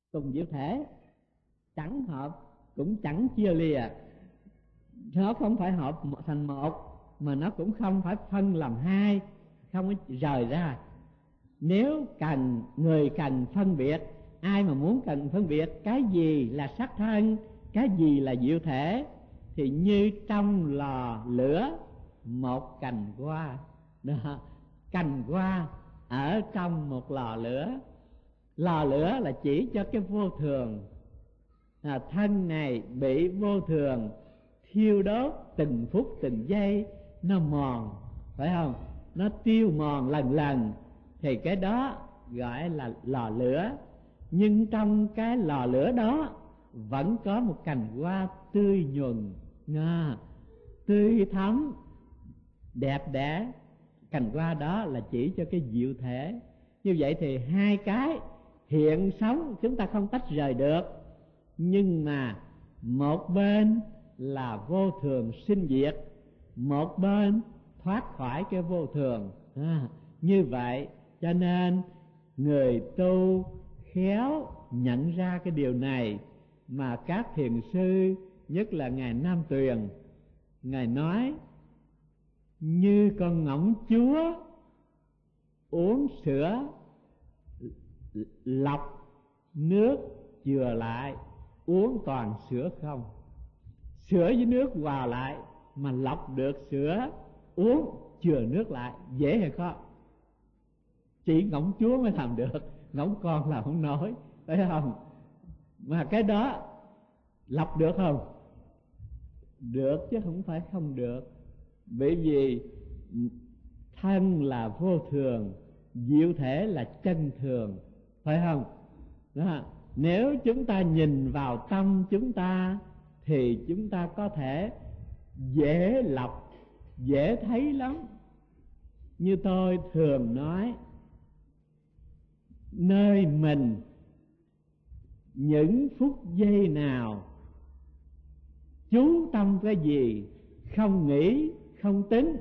cùng diệu thể, chẳng hợp cũng chẳng chia lìa. Nó không phải hợp thành một, mà nó cũng không phải phân làm hai, không có rời ra. Nếu người cần phân biệt, ai mà muốn cần phân biệt cái gì là sắc thân, cái gì là diệu thể, thì như trong lò lửa một cành hoa đó. Cành hoa ở trong một lò lửa. Lò lửa là chỉ cho cái vô thường. Thân này bị vô thường thiêu đốt từng phút từng giây, nó mòn, phải không? Nó tiêu mòn lần lần, thì cái đó gọi là lò lửa. Nhưng trong cái lò lửa đó vẫn có một cành hoa tươi nhuần, tươi thắm, đẹp đẽ. Cành hoa đó là chỉ cho cái diệu thể. Như vậy thì hai cái hiện sống chúng ta không tách rời được, nhưng mà một bên là vô thường sinh diệt, một bên thoát khỏi cái vô thường. Như vậy cho nên người tu khéo nhận ra cái điều này, mà các thiền sư, nhất là ngài Nam Tuyền, ngài nói như con ngỗng chúa uống sữa lọc nước chừa lại, uống toàn sữa không. Sữa với nước hòa lại mà lọc được sữa, uống chừa nước lại, dễ hay khó? Chỉ ngỗng chúa mới làm được, ngỗng con làm không nổi, phải không? Mà cái đó lọc được không? Được chứ không phải không được. Bởi vì thân là vô thường, diệu thể là chân thường, phải không? Đó. Nếu chúng ta nhìn vào tâm chúng ta thì chúng ta có thể dễ lọc, dễ thấy lắm. Như tôi thường nói, nơi mình những phút giây nào chú tâm cái gì, không nghĩ, không tính.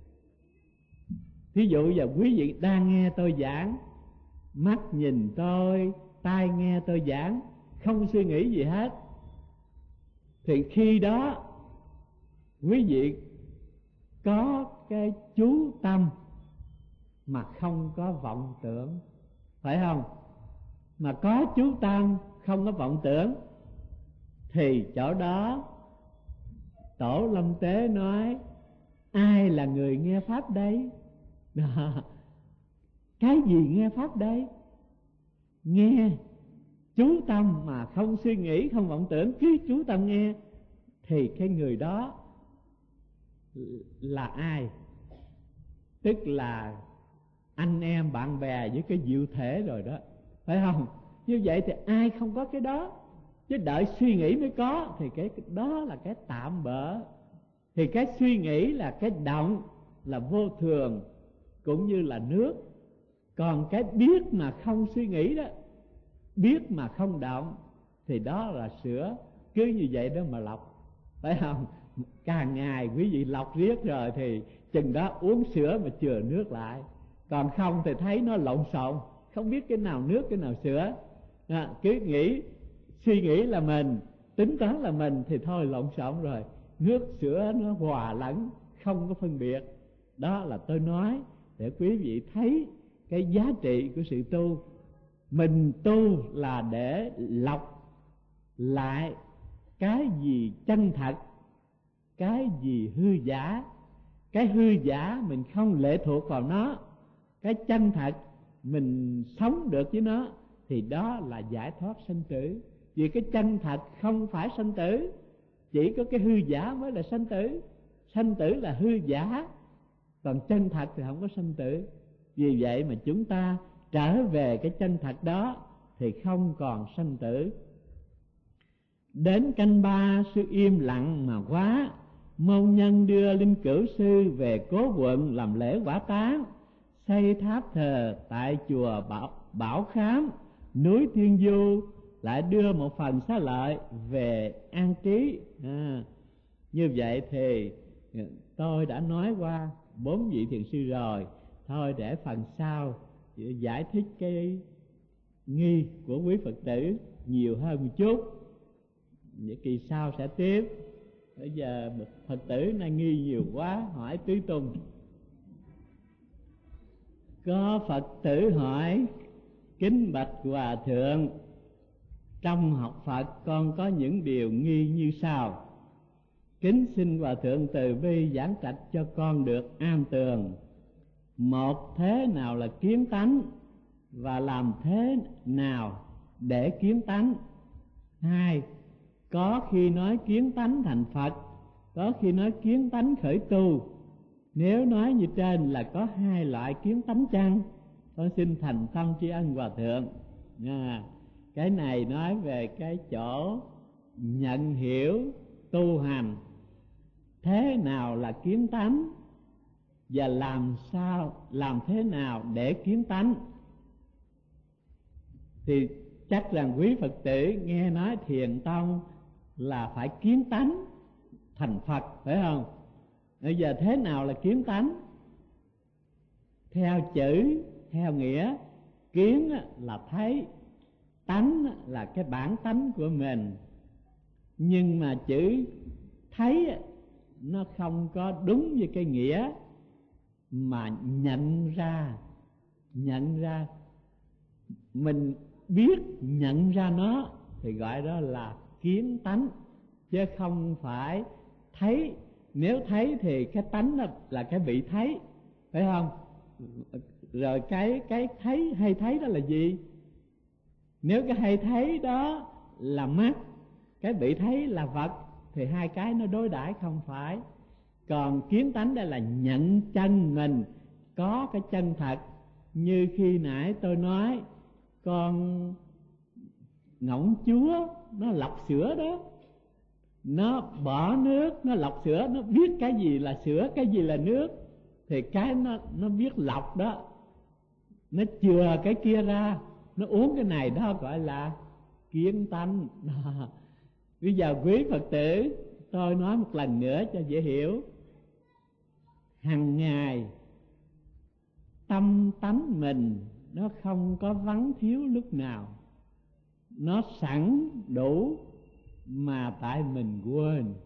Thí dụ giờ quý vị đang nghe tôi giảng, mắt nhìn tôi, tai nghe tôi giảng, không suy nghĩ gì hết, thì khi đó quý vị có cái chú tâm mà không có vọng tưởng, phải không? Mà có chú tâm không có vọng tưởng thì chỗ đó Tổ Lâm Tế nói ai là người nghe pháp đây? Cái gì nghe pháp đây? Nghe chú tâm mà không suy nghĩ, không vọng tưởng, cứ chú tâm nghe, thì cái người đó là ai? Tức là anh em bạn bè với cái diệu thể rồi đó, phải không? Như vậy thì ai không có cái đó, chứ đợi suy nghĩ mới có, thì cái đó là cái tạm bợ. Thì cái suy nghĩ là cái động, là vô thường, cũng như là nước. Còn cái biết mà không suy nghĩ đó, biết mà không động, thì đó là sữa. Cứ như vậy đó mà lọc, phải không? Càng ngày quý vị lọc riết rồi thì chừng đó uống sữa mà chừa nước lại. Còn không thì thấy nó lộn xộn, không biết cái nào nước cái nào sữa. Cứ nghĩ, suy nghĩ là mình, tính toán là mình, thì thôi lộn xộn rồi. Nước sữa nó hòa lẫn, không có phân biệt. Đó là tôi nói để quý vị thấy cái giá trị của sự tu. Mình tu là để lọc lại cái gì chân thật, cái gì hư giả. Cái hư giả mình không lệ thuộc vào nó, cái chân thật mình sống được với nó, thì đó là giải thoát sanh tử. Vì cái chân thật không phải sanh tử, chỉ có cái hư giả mới là sanh tử. Sanh tử là hư giả, còn chân thật thì không có sanh tử. Vì vậy mà chúng ta trở về cái chân thật đó thì không còn sanh tử. Đến canh ba sư im lặng mà quá, môn nhân đưa Linh Cửu sư về Cố Quận làm lễ quả táng, xây tháp thờ tại chùa Bảo Khám, núi Thiên Du, lại đưa một phần xá lợi về an trí. Như vậy thì tôi đã nói qua 4 vị thiền sư rồi, thôi để phần sau giải thích nghi của quý Phật tử nhiều hơn một chút, vậy kỳ sau sẽ tiếp. Bây giờ một Phật tử nay nghi nhiều quá, hỏi tứ tung. Có Phật tử hỏi: kính bạch Hòa Thượng, trong học Phật con có những điều nghi như sau. Kính xin Hòa Thượng từ bi giảng trạch cho con được an tường. Một, thế nào là kiến tánh và làm thế nào để kiến tánh? Hai, có khi nói kiến tánh thành Phật, có khi nói kiến tánh khởi tu. Nếu nói như trên là có hai loại kiến tánh chăng? Con xin thành tâm tri ân Hòa Thượng. Cái này nói về cái chỗ nhận hiểu tu hành, thế nào là kiến tánh và làm thế nào để kiến tánh. Thì chắc rằng quý Phật tử nghe nói Thiền Tông là phải kiến tánh thành Phật, phải không? Bây giờ thế nào là kiến tánh? Theo chữ, theo nghĩa, kiến là thấy, tánh là cái bản tánh của mình. Nhưng mà chữ thấy nó không có đúng với cái nghĩa mà nhận ra mình biết nhận ra nó thì gọi đó là kiến tánh, chứ không phải thấy. Nếu thấy thì cái tánh đó là cái bị thấy, phải không? Rồi cái thấy hay thấy đó là gì? Nếu cái hay thấy đó là mắt, cái bị thấy là vật, thì hai cái nó đối đãi không phải. Còn kiến tánh đây là nhận chân mình có cái chân thật. Như khi nãy tôi nói con ngỗng chúa nó lọc sữa đó, nó bỏ nước, nó lọc sữa, nó biết cái gì là sữa, cái gì là nước, thì cái nó biết lọc đó, nó chừa cái kia ra, nó uống cái này, đó gọi là kiến tánh. Bây giờ quý Phật tử, tôi nói một lần nữa cho dễ hiểu. Hằng ngày tâm tánh mình nó không có vắng thiếu lúc nào, nó sẵn đủ, mà tại mình quên.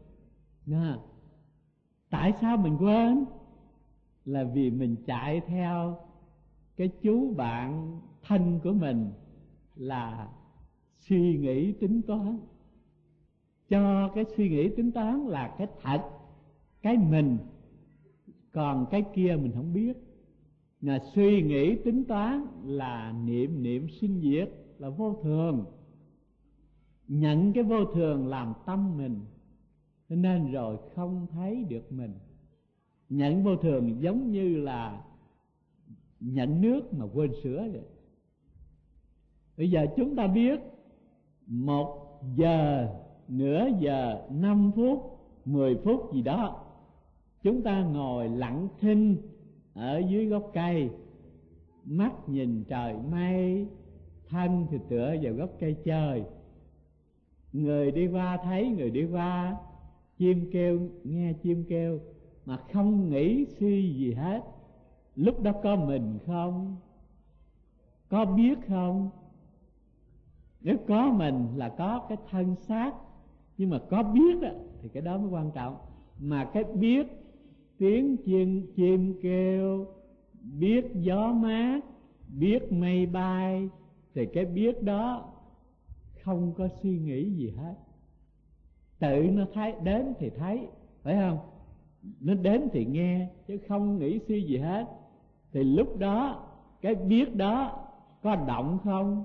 Tại sao mình quên? Là vì mình chạy theo cái chú bạn thân của mình là suy nghĩ tính toán, cho cái suy nghĩ tính toán là cái thật, cái mình, còn cái kia mình không biết. Là suy nghĩ tính toán là niệm sinh diệt, là vô thường. Nhận cái vô thường làm tâm mình, nên rồi không thấy được mình. Nhận vô thường giống như là nhận nước mà quên sữa vậy. Bây giờ chúng ta biết 1 giờ, nửa giờ, 5 phút, 10 phút gì đó, chúng ta ngồi lặng thinh ở dưới gốc cây, mắt nhìn trời mây, thân thì tựa vào gốc cây chơi. Người đi qua thấy người đi qua, chim kêu nghe chim kêu, mà không nghĩ suy gì hết. Lúc đó có mình không? Có biết không? Nếu có mình là có cái thân xác, nhưng mà có biết đó, thì cái đó mới quan trọng. Mà cái biết tiếng chim kêu, biết gió mát, biết mây bay, thì cái biết đó không có suy nghĩ gì hết. Tự nó thấy, đến thì thấy, phải không? Nó đến thì nghe, chứ không nghĩ suy gì hết. Thì lúc đó cái biết đó có động không?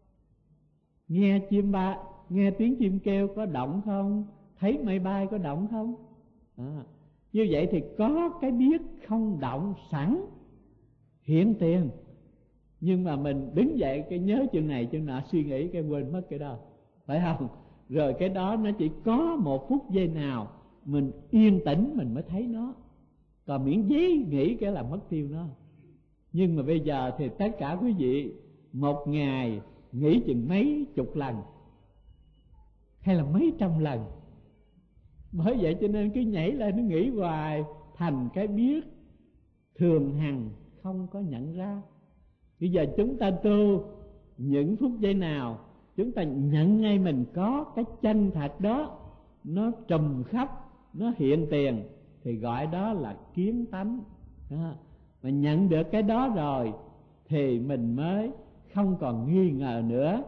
Nghe tiếng chim kêu có động không? Thấy mây bay có động không? Như vậy thì có cái biết không động sẵn hiện tiền. Nhưng mà mình đứng dậy cái nhớ chuyện này chuyện nọ, suy nghĩ cái quên mất cái đó, phải không? Rồi cái đó nó chỉ có 1 phút giây nào mình yên tĩnh mình mới thấy nó, còn miễn dí nghĩ cái là mất tiêu nó. Nhưng mà bây giờ thì tất cả quý vị 1 ngày nghĩ chừng mấy chục lần hay là mấy trăm lần. Bởi vậy cho nên cứ nhảy lên nó nghĩ hoài, thành cái biết thường hằng không có nhận ra. Bây giờ chúng ta tu những phút giây nào chúng ta nhận ngay mình có cái chân thật đó, nó trùm khắp, nó hiện tiền, thì gọi đó là kiến tánh. Mà nhận được cái đó rồi thì mình mới không còn nghi ngờ nữa.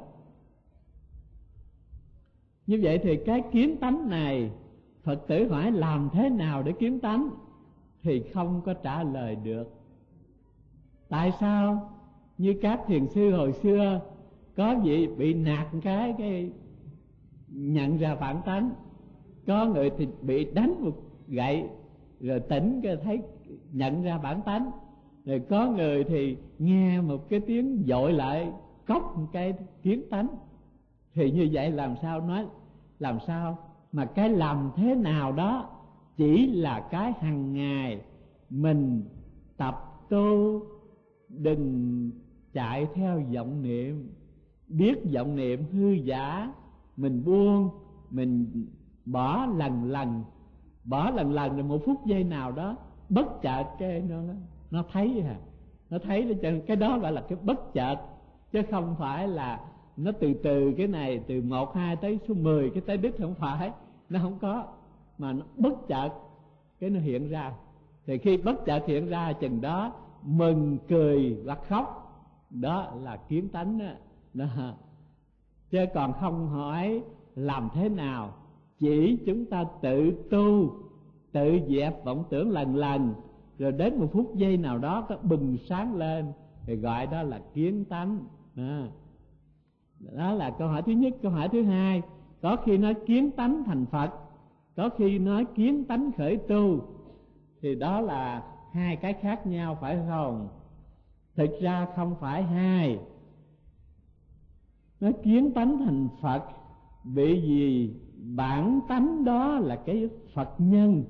Như vậy thì cái kiến tánh này, Phật tử hỏi làm thế nào để kiến tánh, thì không có trả lời được. Tại sao? Như các thiền sư hồi xưa, có vị bị nạt cái nhận ra bản tánh, có người thì bị đánh một gậy rồi tỉnh cái thấy nhận ra bản tánh, rồi có người thì nghe một cái tiếng dội lại cốc một cái kiến tánh. Thì như vậy làm sao nói, làm sao mà cái làm thế nào đó chỉ là cái hằng ngày mình tập tu. Đừng chạy theo vọng niệm, biết vọng niệm hư giả, mình buông, mình bỏ lần lần rồi một phút giây nào đó bất chợt cái nó thấy nó thấy, cái đó gọi là cái bất chợt, chứ không phải là nó từ từ cái này từ 1, 2 tới số 10 cái tới đích, không phải, nó không có, mà nó bất chợt cái nó hiện ra. Thì khi bất chợt hiện ra chừng đó mừng cười hoặc khóc, đó là kiến tánh đó. Chứ còn không hỏi làm thế nào, chỉ chúng ta tự tu, tự dẹp vọng tưởng lần lần, rồi đến một phút giây nào đó có bừng sáng lên thì gọi đó là kiến tánh. Đó là câu hỏi thứ nhất. Câu hỏi thứ hai, có khi nói kiến tánh thành Phật, có khi nói kiến tánh khởi tu, thì đó là hai cái khác nhau, phải không? Thực ra không phải hai. Nói kiến tánh thành Phật bởi vì bản tánh đó là cái Phật nhân.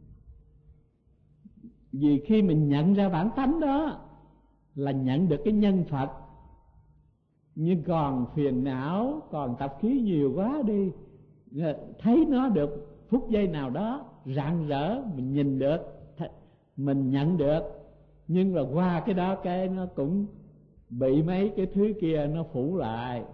Vì khi mình nhận ra bản tánh đó là nhận được cái nhân Phật. Nhưng còn phiền não, còn tập khí nhiều quá đi, thấy nó được phút giây nào đó rạng rỡ, mình nhìn được, mình nhận được, nhưng mà qua cái đó cái nó cũng bị mấy cái thứ kia nó phủ lại,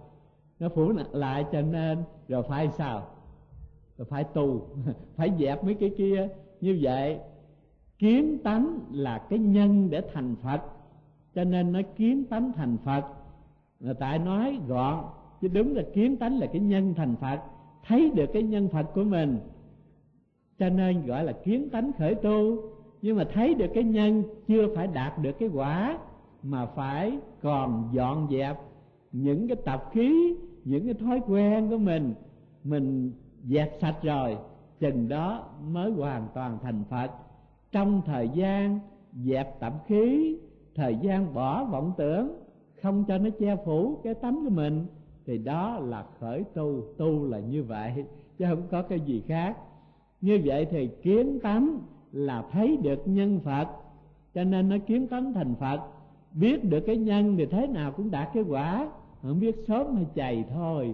cho nên rồi phải sao? Rồi phải tu, phải dẹp mấy cái kia. Như vậy kiến tánh là cái nhân để thành Phật, cho nên nói kiến tánh thành Phật. Tại nói gọn, chứ đúng là kiến tánh là cái nhân thành Phật, thấy được cái nhân Phật của mình, cho nên gọi là kiến tánh khởi tu. Nhưng mà thấy được cái nhân chưa phải đạt được cái quả, mà phải còn dọn dẹp những cái tập khí, những cái thói quen của mình dẹp sạch rồi, chừng đó mới hoàn toàn thành Phật. Trong thời gian dẹp tập khí, thời gian bỏ vọng tưởng, không cho nó che phủ cái tánh của mình, thì đó là khởi tu. Tu là như vậy, chứ không có cái gì khác. Như vậy thì kiến tánh là thấy được nhân Phật, cho nên nó kiến tánh thành Phật. Biết được cái nhân thì thế nào cũng đạt cái quả, không biết sớm hay chày thôi.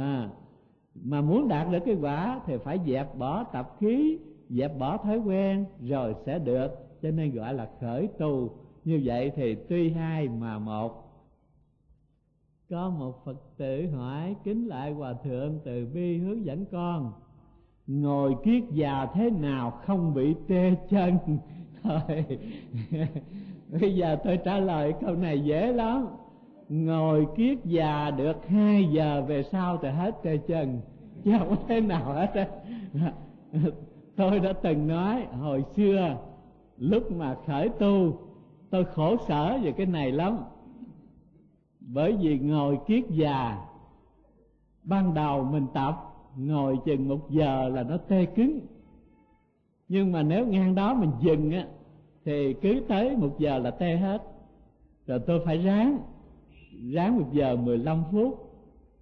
Mà muốn đạt được cái quả thì phải dẹp bỏ tập khí, dẹp bỏ thói quen rồi sẽ được, cho nên gọi là khởi tu. Như vậy thì tuy hai mà một. Có một Phật tử hỏi: kính lại Hòa Thượng từ bi hướng dẫn con, ngồi kiết già thế nào không bị tê chân? Thôi bây giờ tôi trả lời câu này dễ lắm. Ngồi kiết già được 2 giờ về sau thì hết tê chân, chứ không có thế nào hết. Tôi đã từng nói hồi xưa lúc mà khởi tu, tôi khổ sở về cái này lắm. Bởi vì ngồi kiết già, ban đầu mình tập ngồi chừng 1 giờ là nó tê cứng, nhưng mà nếu ngang đó mình dừng á thì cứ tới 1 giờ là tê hết. Rồi tôi phải ráng 1 giờ 15 phút,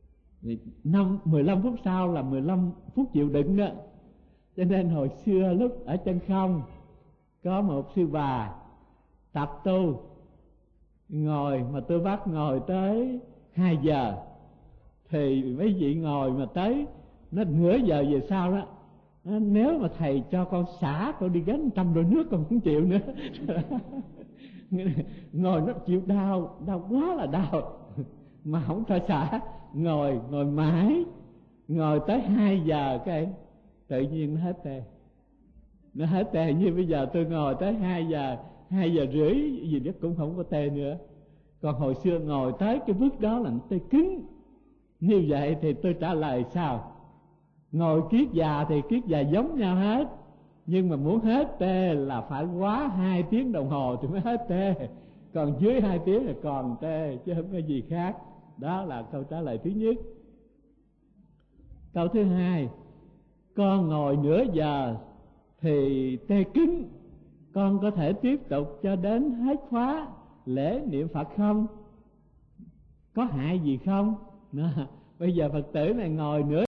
15 phút sau là 15 phút chịu đựng đó. Cho nên hồi xưa lúc ở Chân Không có một sư bà tập tu ngồi, mà tôi bắt ngồi tới 2 giờ, thì mấy vị ngồi mà tới nó nửa giờ về sau đó, nếu mà thầy cho con xả con đi gánh 100 đôi nước con cũng chịu nữa. Ngồi nó chịu đau quá là đau. mà không cho xả, ngồi mãi, ngồi tới 2 giờ cái tự nhiên nó hết tê. Nó hết tê. Như bây giờ tôi ngồi tới 2 giờ rưỡi gì đó cũng không có tê nữa. Còn hồi xưa ngồi tới cái bước đó là nó tê cứng. Như vậy thì tôi trả lời sao? Ngồi kiết già thì kiết già giống nhau hết, nhưng mà muốn hết tê là phải quá 2 tiếng đồng hồ thì mới hết tê. Còn dưới 2 tiếng là còn tê, chứ không có gì khác. Đó là câu trả lời thứ nhất. Câu thứ hai, con ngồi nửa giờ thì tê cứng, con có thể tiếp tục cho đến hết khóa lễ niệm Phật không? Có hại gì không? Bây giờ Phật tử này ngồi nửa